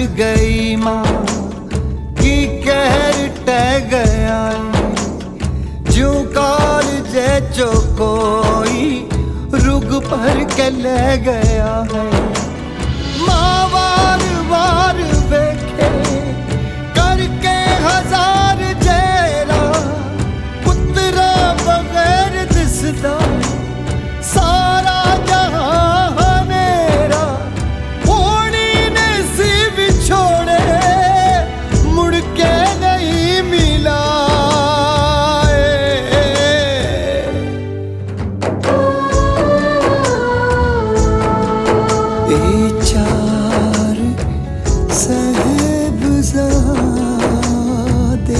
गई माँ की कहर टह गया, जो काल जो कोई रुग पर के ले गया है। माँ वार वार देखे करके हजार जेरा, पुत्रा बगैर दिसदा सारा जहां मेरा। होनी ने सी बिछोड़े मुड़ के नहीं मिला। चार साहिबजादे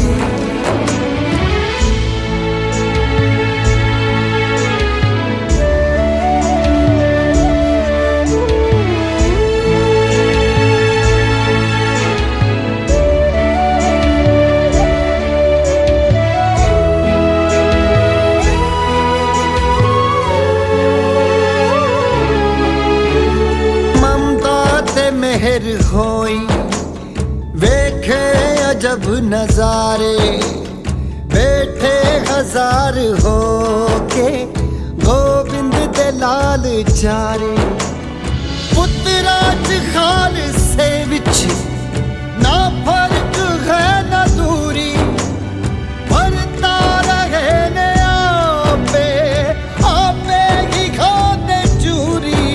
मेहर होई वेखे अजब नजारे, बैठे हजार हो के गोविंद दे लाल चारे। पुत्रा च खाल से विच ना फर्क है ना दूरी, भरता रहे ने आपे आपे ही खाते चूरी।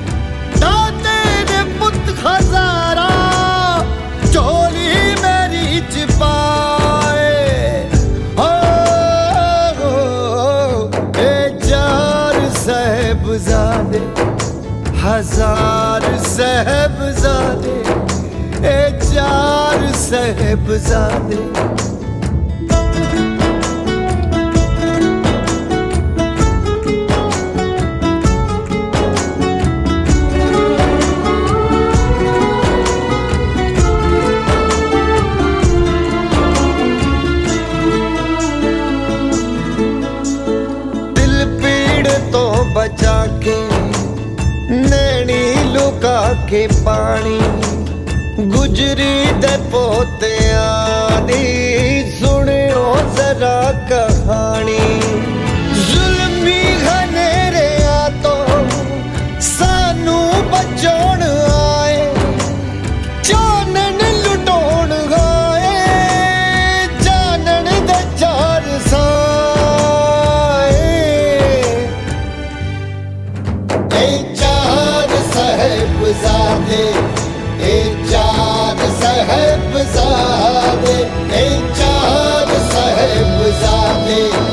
हजारा चोली मेरी चिपाए हो ए चार साहिबजादे, हजार साहिबजादे, ए चार साहिबजादे। तो बचा के नैनी लुका के पानी, गुजरी दे पोतियां दी सुनियो जरा कहानी। जुल्मी घनेरे तो सानू बचाउण आए, चानन लुटाउण आए, चानन दे चार साहिबजादे, ए चार साहिबजादे, ए चार साहिबजादे।